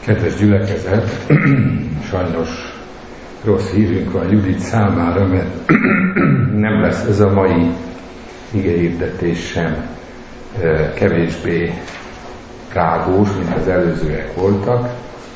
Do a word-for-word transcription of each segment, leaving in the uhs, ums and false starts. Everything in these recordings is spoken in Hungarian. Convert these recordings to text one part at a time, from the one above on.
Kedves gyülekezet, sajnos rossz hírünk van Judit számára, mert nem lesz ez a mai igehirdetés sem kevésbé rágós, mint az előzőek voltak.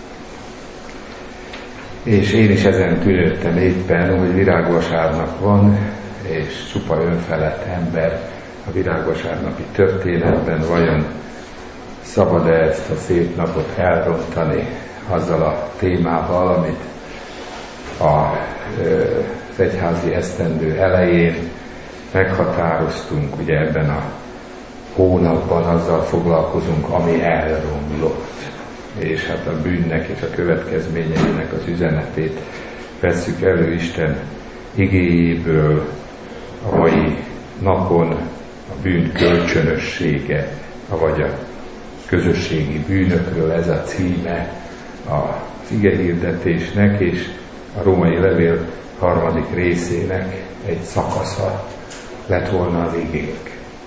És én is ezen tűnődtem éppen, hogy virágvasárnap van, és csupa önfelett ember a virágvasárnapi történetben, vajon szabad-e ezt a szép napot elrontani azzal a témával, amit a, az egyházi esztendő elején meghatároztunk, ugye ebben a hónapban azzal foglalkozunk, ami elromlott. És hát a bűnnek és a következményeinek az üzenetét vesszük elő Isten igéjéből a mai napon, a bűn kölcsönössége, vagy a közösségi bűnökről, ez a címe az igehirdetésnek, és a római levél harmadik részének egy szakasza lett volna az igénk.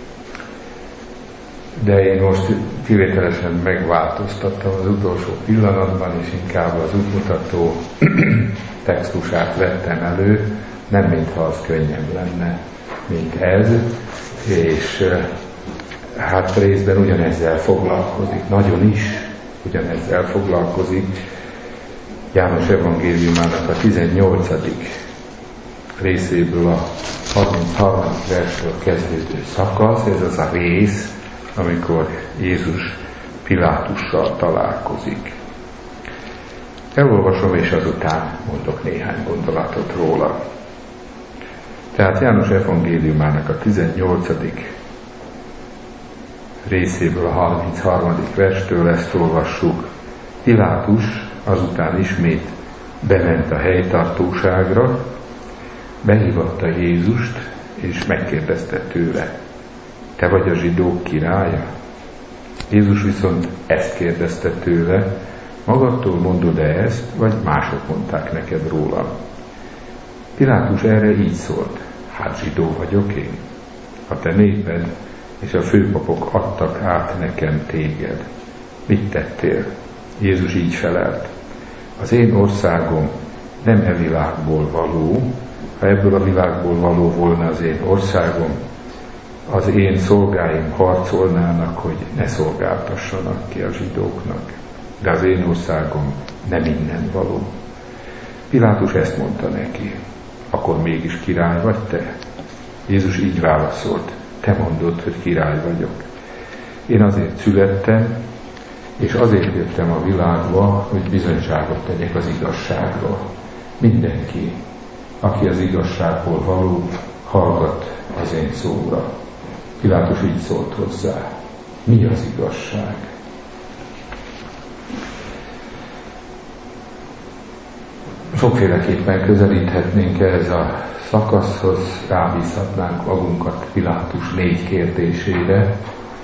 De én most kivételesen megváltoztattam az utolsó pillanatban, és inkább az útmutató textusát vettem elő, nem mintha az könnyebb lenne, mint ez, és hát részben ugyanezzel foglalkozik, nagyon is ugyanezzel foglalkozik. János evangéliumának a tizennyolcadik részéből a harmincharmadik versről kezdődő szakasz, ez az a rész, amikor Jézus Pilátussal találkozik. Elolvasom, és azután mondok néhány gondolatot róla. Tehát János evangéliumának a tizennyolcadik részéből a harmincharmadik verstől ezt olvassuk. Pilátus azután ismét bement a helytartóságra, behívatta Jézust, és megkérdezte tőle: te vagy a zsidók királya? Jézus viszont ezt kérdezte tőle: magadtól mondod-e ezt, vagy mások mondták neked rólam? Pilátus erre így szólt: hát zsidó vagyok én. A te néped és a főpapok adtak át nekem téged. Mit tettél? Jézus így felelt: az én országom nem e világból való. Ha ebből a világból való volna az én országom, az én szolgáim harcolnának, hogy ne szolgáltassanak ki a zsidóknak. De az én országom nem innen való. Pilátus ezt mondta neki: akkor mégis király vagy te? Jézus így válaszolt: te mondod, hogy király vagyok. Én azért születtem, és azért jöttem a világba, hogy bizonyságot tegyek az igazságról. Mindenki, aki az igazságból való, hallgat az én szóra. Pilátus így szólt hozzá: mi az igazság? Sokféleképpen közelíthetnénk ehhez a szakaszhoz, rábízhatnánk magunkat Pilátus négy kérdésére,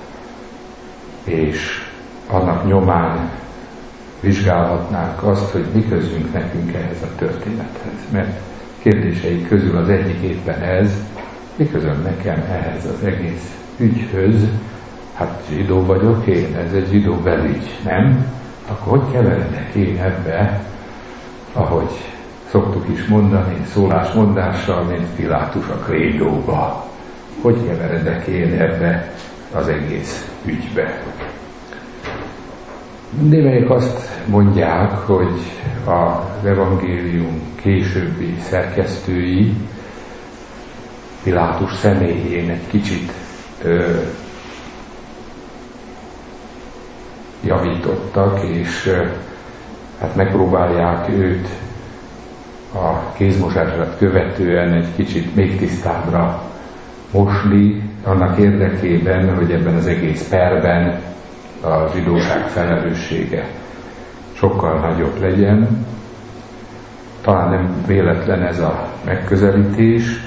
és annak nyomán vizsgálhatnánk azt, hogy mi közünk nekünk ehhez a történethez. Mert kérdései közül az egyik éppen ez: mi közöm nekem ehhez az egész ügyhöz? Hát zsidó vagyok én, ez egy zsidó belügy, nem? Akkor hogy keveredek én ebbe, ahogy szoktuk is mondani, szólásmondással, mint Pilátus a krédóba? Hogy keveredek én ebbe az egész ügybe? Némelyek azt mondják, hogy az evangélium későbbi szerkesztői Pilátus személyén egy kicsit ö, javítottak, és ö, hát megpróbálják őt a kézmosását követően egy kicsit még tisztábbra mosni, annak érdekében, hogy ebben az egész perben a zsidóság felelőssége sokkal nagyobb legyen. Talán nem véletlen ez a megközelítés.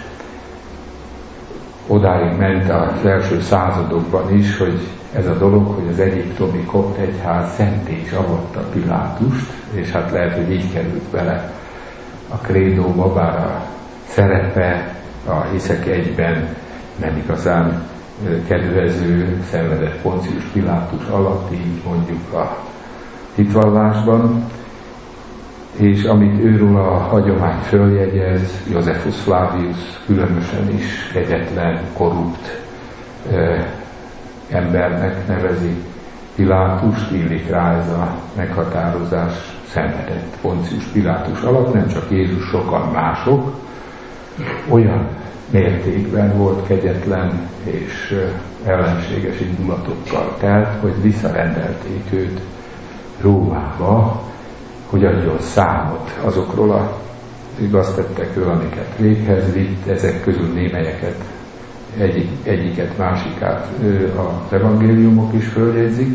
Odáig ment az első századokban is, hogy ez a dolog, hogy az egyiptomi kopt egyház szenté is avatta Pilátust, és hát lehet, hogy így került bele a krédóba, bár a szerepe a hiszek egyben nem igazán kedvező, szenvedett Poncius Pilátus alatt, így mondjuk a hitvallásban, és amit őről a hagyomány följegyez, Josephus Flavius különösen is kegyetlen, korrupt eh, embernek nevezi Pilátust, illik rá ez a meghatározás, szenvedett Poncius Pilátus alatt, nem csak Jézus, sokan mások, olyan mértékben volt kegyetlen és ellenséges indulatokkal telt, hogy visszarendelték őt Rómába, hogy adjon számot azokról az igaztettekről, amiket véghez vitt, ezek közül némelyeket, egyik, egyiket, másikát az evangéliumok is följegyzik,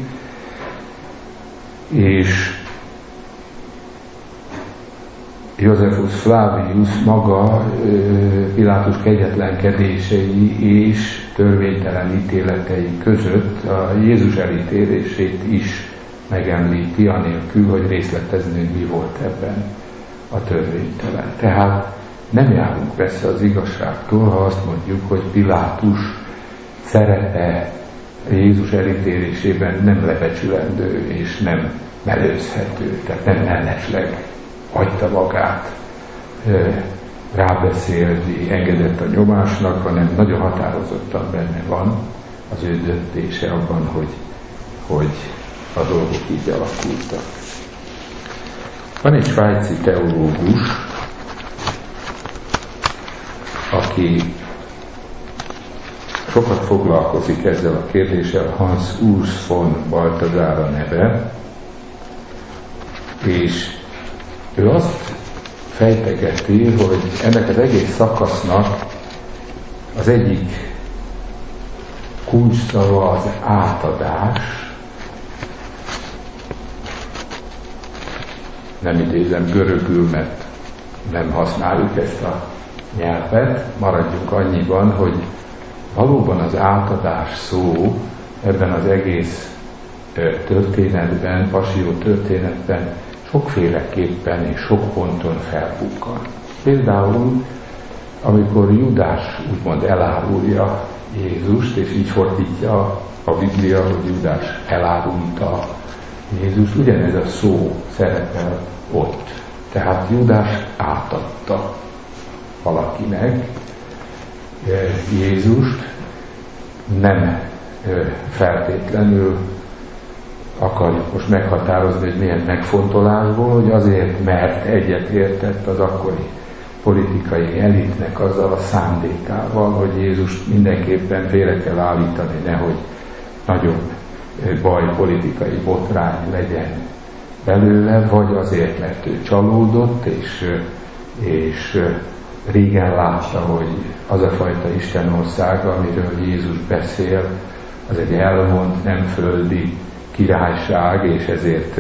és Josephus Flavius maga Pilátus kegyetlenkedései és törvénytelen ítéletei között a Jézus elítélését is megemlíti, anélkül, hogy részletezni, mi volt ebben a törvénytelen. Tehát nem járunk messze az igazságtól, ha azt mondjuk, hogy Pilátus szerepe Jézus elítélésében nem lebecsülendő és nem mellőzhető, tehát nem mellesleg hagyta magát rábeszélni, engedett a nyomásnak, hanem nagyon határozottan benne van az ő döntése abban, hogy, hogy a dolgok így alakultak. Van egy svájci teológus, aki sokat foglalkozik ezzel a kérdéssel, Hans Urs von Balthasar a neve, és ő azt fejtegeti, hogy ennek az egész szakasznak az egyik kulcsszava az átadás. Nem idézem görögül, mert nem használjuk ezt a nyelvet, maradjunk annyiban, hogy valóban az átadás szó ebben az egész történetben, passió történetben sokféleképpen és sok ponton felbukkan. Például, amikor Judás úgymond elárulja Jézust, és így fordítja a Biblia, hogy Judás elárulta Jézust, ugyanez a szó szerepel ott. Tehát Judás átadta valakinek Jézust, nem feltétlenül akarjuk most meghatározni, hogy milyen megfontolásból, hogy azért, mert egyetértett az akkori politikai elitnek azzal a szándékával, hogy Jézust mindenképpen félre kell állítani, nehogy nagyobb baj, politikai botrány legyen belőle, vagy azért, mert ő csalódott, és, és régen látta, hogy az a fajta Istenország, amiről Jézus beszél, az egy elvont, nem földi királyság, és ezért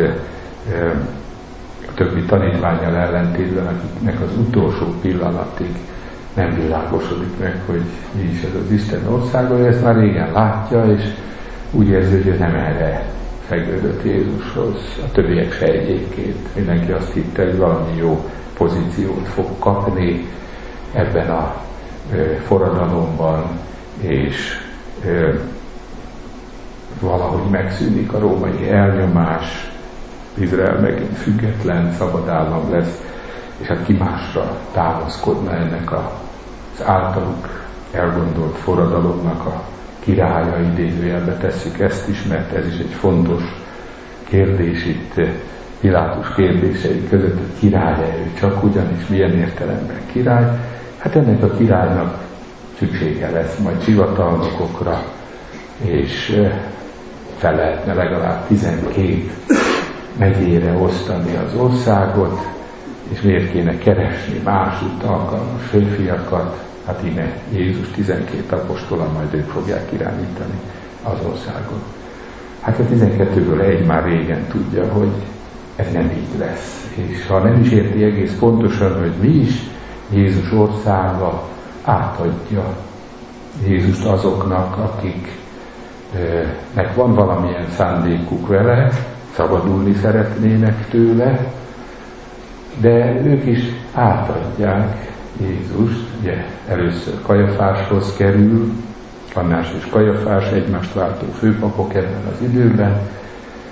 a többi tanítvánnyal ellentétben, akiknek az utolsó pillanatig nem világosodik meg, hogy mi is ez az Isten országa, ezt már régen látja, és úgy érzi, hogy ő nem erre fekvődött Jézushoz. A többiek se egyébként. Mindenki azt hitte, hogy valami jó pozíciót fog kapni ebben a ö, forradalomban, és ö, valahogy megszűnik a római elnyomás, Izrael megint független, szabad állam lesz, és hát ki másra támaszkodna ennek az általuk elgondolt forradalomnak a királya, idézőjelbe tesszük ezt is, mert ez is egy fontos kérdés itt Pilátus kérdései között, hogy király-e ő csak, ugyanis milyen értelemben király. Hát ennek a királynak szüksége lesz majd sivatagokra, és fel lehetne legalább tizenkét megyére osztani az országot, és miért kéne keresni másút alkalmas férfiakat, hát íme Jézus tizenkét apostola, majd ők fogják irányítani az országot. Hát a tizenkettőből egy már régen tudja, hogy ez nem így lesz. És ha nem is érti egész pontosan, hogy mi is Jézus országa, átadja Jézust azoknak, akiknek van valamilyen szándékuk vele, szabadulni szeretnének tőle, de ők is átadják Jézust. Ugye először Kajafáshoz kerül, Annás és Kajafás, egymást váltó főpapok ebben az időben,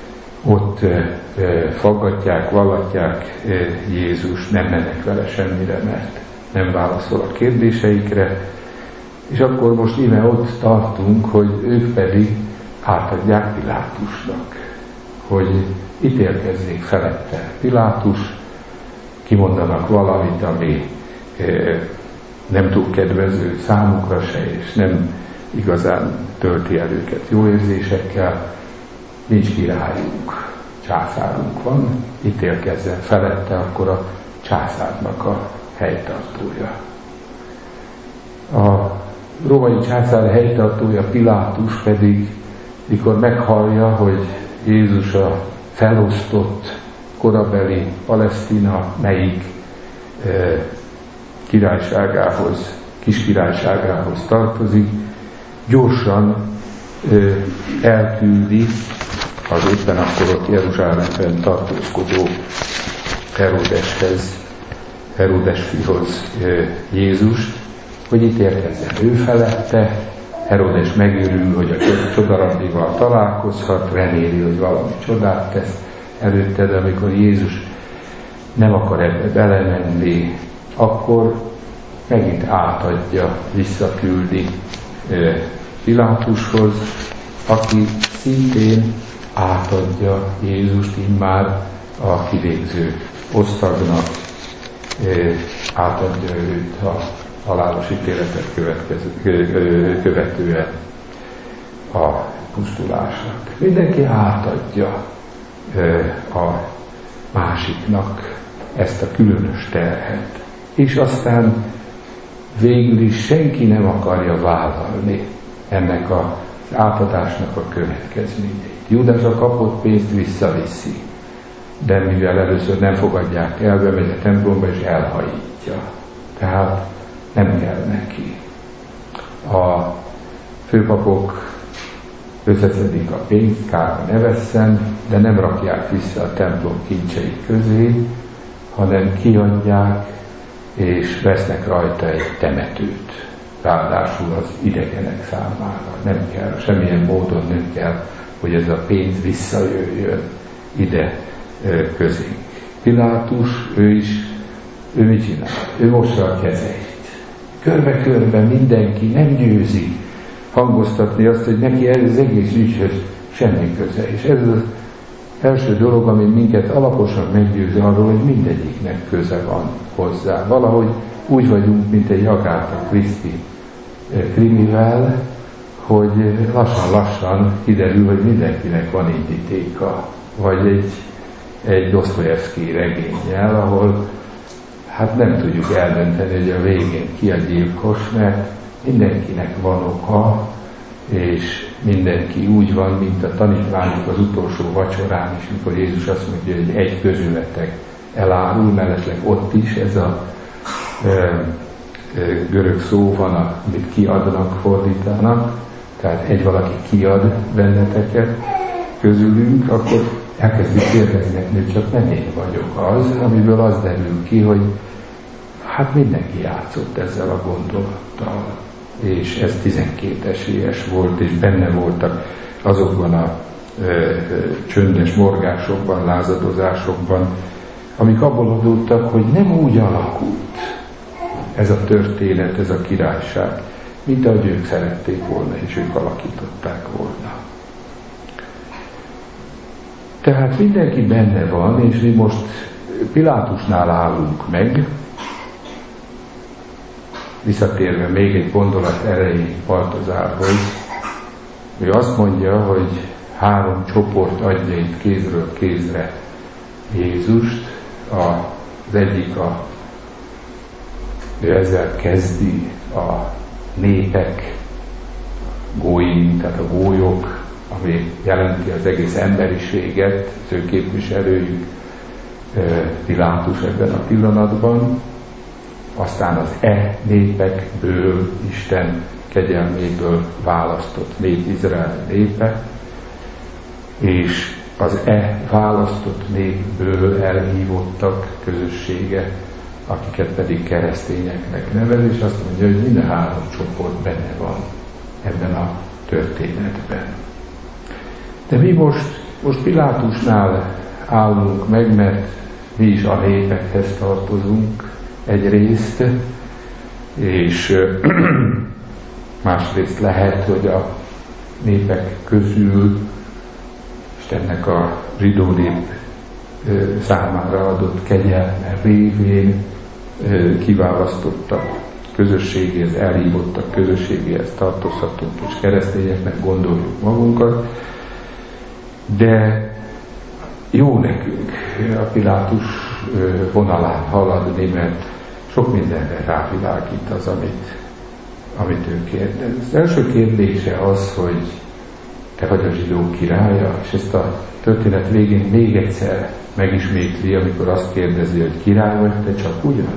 ott e, e, faggatják, vallatják e, Jézus, nem mennek vele semmire, mert nem válaszol a kérdéseikre, és akkor most íme ott tartunk, hogy ők pedig átadják Pilátusnak, hogy ítélkezzék felette. Pilátus, kimondanak valamit, ami e, nem túl kedvező számukra se, és nem igazán tölti el őket jó érzésekkel. Nincs királyunk, császárunk van, ítélkezzen felette, akkor a császárnak a helytartója. A római császár helytartója Pilátus pedig, mikor meghallja, hogy Jézus a felosztott korabeli Palesztina melyik e, királyságához, kis királyságához tartozik, gyorsan e, elküldi az éppen akkor ott Jeruzsálemben tartózkodó Heródeshez, Heródes fihoz e, Jézust, hogy ítélkezzen ő felette. Heródes megőrül, hogy a csodarabbival találkozhat, reméli, hogy valami csodát tesz előtte, de amikor Jézus nem akar ebbe belemenni, akkor megint átadja, visszaküldi Pilátushoz, aki szintén átadja Jézust immár a kivégző osztagnak, átadja őt a halálos ítéletet követően a pusztulásnak. Mindenki átadja a másiknak ezt a különös terhet. És aztán végül is senki nem akarja vállalni ennek az átadásnak a következményeit. Judas a kapott pénzt visszaviszi, de mivel először nem fogadják el, bemegy a templomba és elhajítja. Tehát nem kell neki. A főpapok összeszedik a pénzt, kárba ne vesszen, de nem rakják vissza a templom kincsei közé, hanem kiadják, és vesznek rajta egy temetőt. Ráadásul az idegenek számára. Nem kell, semmilyen módon nem kell, hogy ez a pénz visszajöjjön ide közénk. Pilátus, ő is, ő mit csinál? Ő mossa a kezeit. Körbe-körbe mindenki nem győzi hangoztatni azt, hogy neki ez az egész ügyhöz semmi köze. És ez az első dolog, ami minket alaposan meggyőz arról, hogy mindegyiknek köze van hozzá. Valahogy úgy vagyunk, mint egy Agatha Christie krimivel, hogy lassan-lassan kiderül, hogy mindenkinek van indítéka. Vagy egy, egy Dostoyevsky regénnyel, ahol hát nem tudjuk eldönteni, hogy a végén ki a gyilkos, mert mindenkinek van oka, és mindenki úgy van, mint a tanítványok az utolsó vacsorán is, mikor Jézus azt mondja, hogy egy közületek elárul, mellesleg ott is ez a e, e, görög szó van, amit kiadnak, fordítanak, tehát egy valaki kiad benneteket közülünk, akkor elkezdik kérdezni, hogy csak nem én vagyok az, amiből az derül ki, hogy hát mindenki játszott ezzel a gondolattal, és ez tizenkét esélyes volt, és benne voltak azokban a ö, ö, csöndes morgásokban, lázadozásokban, amik abból adódtak, hogy nem úgy alakult ez a történet, ez a királyság, mint ahogy ők szerették volna, és ők alakították volna. Tehát mindenki benne van, és mi most Pilátusnál állunk meg, visszatérve még egy gondolat erejéig Baltazárhoz, ő azt mondja, hogy három csoport adja itt kézről kézre Jézust. Az egyik a, ő ezzel kezdi a népek, góim, tehát a gólyok, ami jelenti az egész emberiséget, az ő képviselőjük Pilátus ebben a pillanatban. Aztán az e népekből, Isten kegyelméből választott nép, Izrael népe, és az e választott népből elhívottak közössége, akiket pedig keresztényeknek nevez, és azt mondja, hogy minden három csoport benne van ebben a történetben. De mi most most Pilátusnál állunk meg, mert mi is a népekhez tartozunk egyrészt, és másrészt lehet, hogy a népek közül Istennek a zsidó nép számára adott kegyelme révén kiválasztotta közösségéhez, elhívottak közösségéhez tartozhatunk, és keresztényeknek gondoljuk magunkat, de jó nekünk a Pilátus vonalán haladni, mert sok mindenre rávilágít az, amit, amit ő kérdez. Az első kérdése az, hogy te vagy a zsidók királya, és ezt a történet végén még egyszer megismétli, amikor azt kérdezi, hogy király vagy te csak ugyan?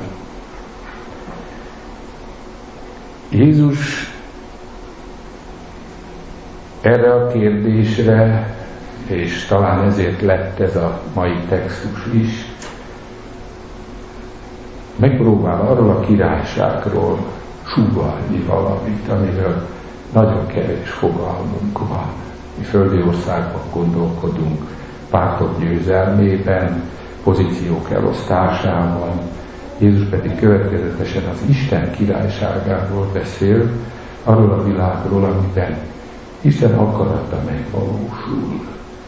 Jézus erre a kérdésre, és talán ezért lett ez a mai textus is, megpróbál arról a királyságról sugallni valamit, amiről nagyon kevés fogalmunk van. Mi földi országban gondolkodunk, pártok győzelmében, pozíciók elosztásában, Jézus pedig következetesen az Isten királyságáról beszél, arról a világról, amiben Isten akarata megvalósul.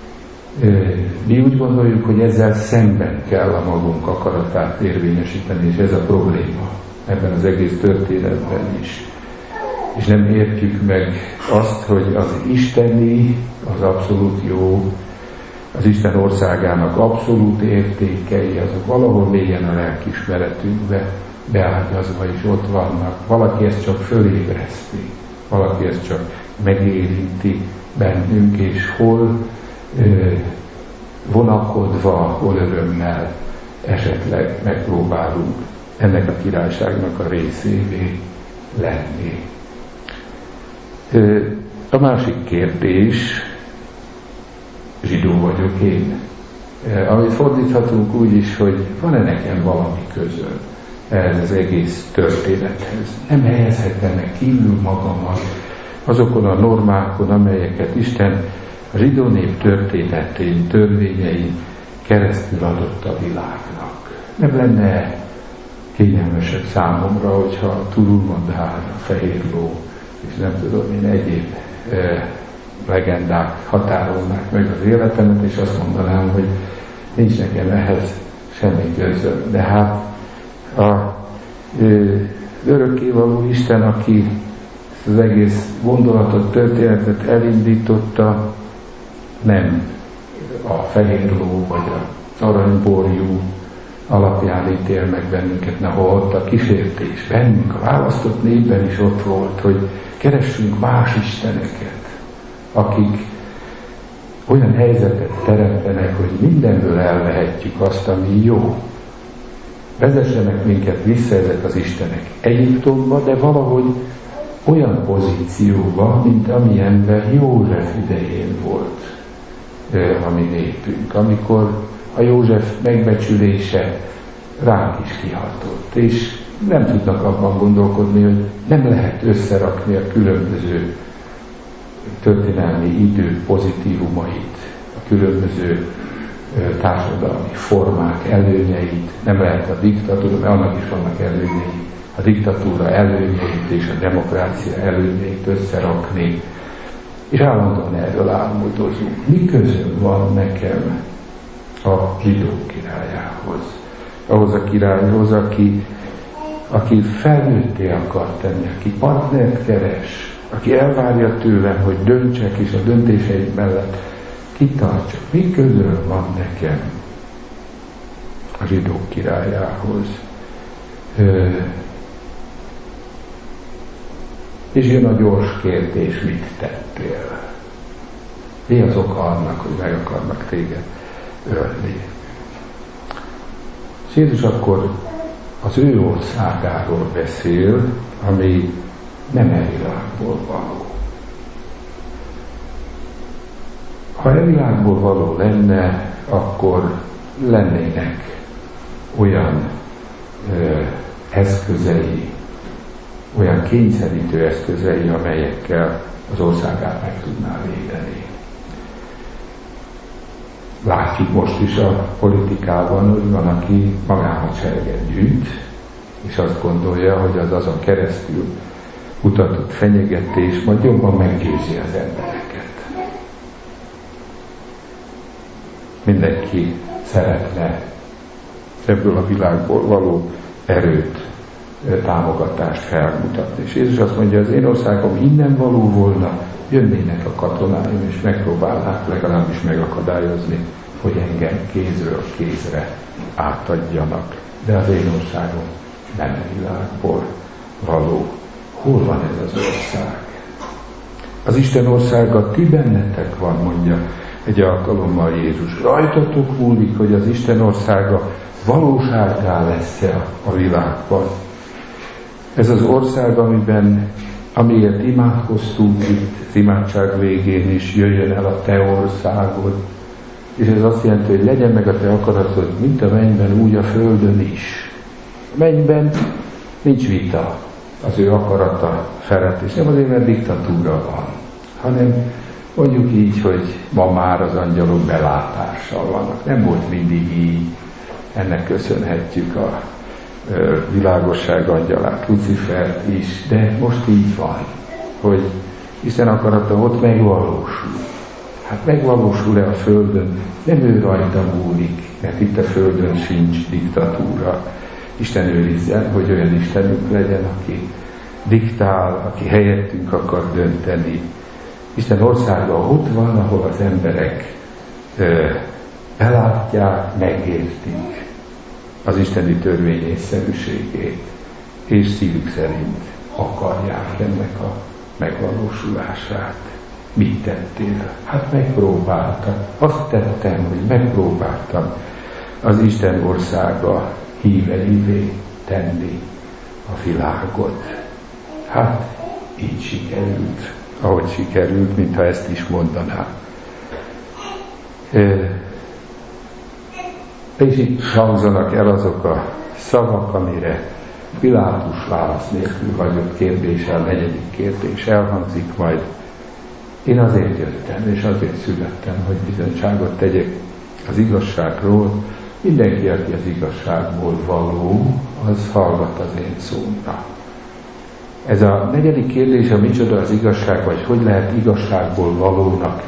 Mi úgy gondoljuk, hogy ezzel szemben kell a magunk akaratát érvényesíteni, és ez a probléma ebben az egész történetben is. És nem értjük meg azt, hogy az isteni, az abszolút jó, az Isten országának abszolút értékei, azok valahol mélyen a lelkiismeretünkbe beágyazva is ott vannak. Valaki ezt csak fölébreszti, valaki ezt csak megérinti bennünk, és hol ö, vonakodva, hol örömmel esetleg megpróbálunk ennek a királyságnak a részévé lenni. Ö, a másik kérdés, zsidó vagyok én, amit fordíthatunk úgy is, hogy van-e nekem valami közöm ehhez az egész történethez. Nem helyezhetem kívül magamat azokon a normákon, amelyeket Isten a zsidó nép történetén, törvényein keresztül adott a világnak. Nem lenne kényelmesebb számomra, hogyha a turulmondár, a fehér ló, és nem tudom én egyéb eh, legendák határolnák meg az életemet, és azt mondanám, hogy nincs nekem ehhez semmi közöm. De hát a ö, örökkévaló Isten, aki az egész gondolatot, történetet elindította, nem a fehér ló vagy az aranyborjú alapján ítél meg bennünket, nehol ott a kísértés bennünk, a választott népben is ott volt, hogy keressünk más isteneket, akik olyan helyzetet teremtenek, hogy mindenből elvehetjük azt, ami jó. Vezessenek minket vissza ezek az istenek Egyiptomba, de valahogy olyan pozícióba, mint amilyenben József idején volt a mi népünk, amikor a József megbecsülése ránk is kihatott, és nem tudnak abban gondolkodni, hogy nem lehet összerakni a különböző történelmi idő pozitívumait, a különböző társadalmi formák előnyeit, nem lehet a diktatúra, mert annak is vannak előnyei, a diktatúra előnyeit és a demokrácia előnyeit összerakni, és állandóan erről álmodozunk. Mi közön van nekem a zsidók királyához? Ahhoz a királyhoz, aki, aki felnőtté akar tenni, aki partnert keres, aki elvárja tőlem, hogy döntsek, és a döntéseim mellett kitartsak. Mi közön van nekem a zsidók királyához? Ö, és jön a gyors kérdés, mit tettél? Mi az oka annak, hogy meg akarnak téged ölni? És Jézus akkor az ő országáról beszél, ami nem e világból való. Ha e világból való lenne, akkor lennének olyan ö, eszközei, olyan kényszerítő eszközei, amelyekkel az országát meg tudná védeni. Látjuk most is a politikában, hogy van, aki magához serget gyűjt, és azt gondolja, hogy az azon keresztül mutatott fenyegetés majd jobban meggyőzi az embereket. Mindenki szeretne ebből a világból való erőt, támogatást felmutatni. És Jézus azt mondja, az én országom innen való volna, jönnének a katonáim, és megpróbálnák legalábbis megakadályozni, hogy engem kézről kézre átadjanak. De az én országom nem a világból való. Hol van ez az ország? Az Isten országa ti bennetek van, mondja egy alkalommal Jézus. Rajtatok múlik, hogy az Isten országa valósággá lesz-e a világban. Ez az ország, amiben, amiért imádkoztunk itt, az imádság végén is, jöjjön el a te országod. És ez azt jelenti, hogy legyen meg a te akaratod, mint a mennyben, úgy a földön is. A mennyben nincs vita az ő akarata felett, és nem azért, mert diktatúra van, hanem mondjuk így, hogy ma már az angyalok belátással vannak. Nem volt mindig így, ennek köszönhetjük a ö, világosság angyalát, Lucifert is, de most így van, hogy Isten akarata ott megvalósul. Hát megvalósul-e a földön? Nem ő rajta múlik, mert itt a földön sincs diktatúra. Isten őrizzen, hogy olyan Istenünk legyen, aki diktál, aki helyettünk akar dönteni. Isten országa ott van, ahol az emberek ö, belátják, megértik az isteni törvény észszerűségét, és szívük szerint akarják ennek a megvalósulását. Mit tettél? Hát megpróbáltam. Azt tettem, hogy megpróbáltam az Isten országa híveivé tenni a világot. Hát így sikerült, ahogy sikerült, mintha ezt is mondaná. És itt hangzanak el azok a szavak, amire Pilátus válasz nélkül hagyott kérdése, a negyedik kérdés elhangzik majd. Én azért jöttem, és azért születtem, hogy bizonyságot tegyek az igazságról. Mindenki, aki az igazságból való, az hallgat az én szómra. Ez a negyedik kérdés, a micsoda az igazság, vagy hogy lehet igazságból valónak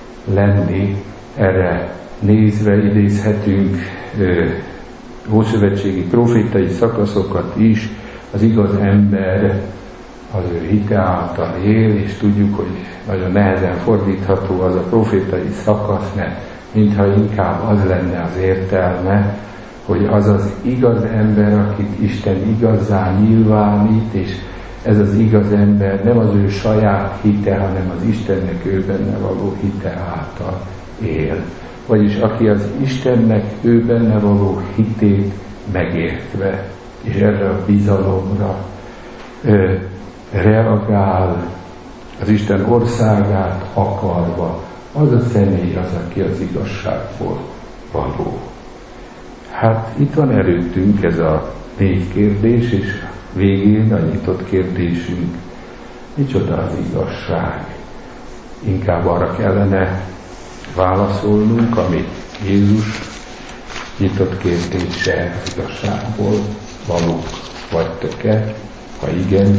lenni, erre nézve idézhetünk ö, ószövetségi profétai szakaszokat is. Az igaz ember az ő hite által él, és tudjuk, hogy nagyon nehezen fordítható az a profétai szakasz, mert mintha inkább az lenne az értelme, hogy az az igaz ember, akit Isten igazán nyilvánít, és ez az igaz ember nem az ő saját hite, hanem az Istennek ő benne való hite által él. Vagyis aki az Istennek ő benne való hitét megértve, és erre a bizalomra ö, reagál, az Isten országát akarva, az a személy az, aki az igazságból való. Hát itt van előttünk ez a négy kérdés, és végén a nyitott kérdésünk, micsoda az igazság? Inkább arra kellene válaszolnunk, amit Jézus nyitott kérdése, az igazságból valók vagytok-e? Ha igen,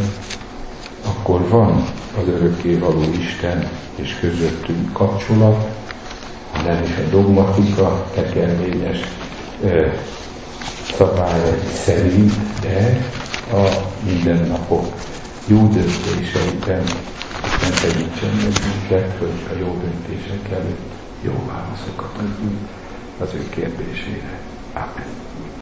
akkor van az örökkévaló Isten és közöttünk kapcsolat, ha nem is a dogmatika tekervényes ö, szabályai szerint, de a mindennapok jó döntéseiben Isten segítsen meg minket, hogy a jó döntések előtt jó válaszokat adjunk az ő kérdésére. Amen.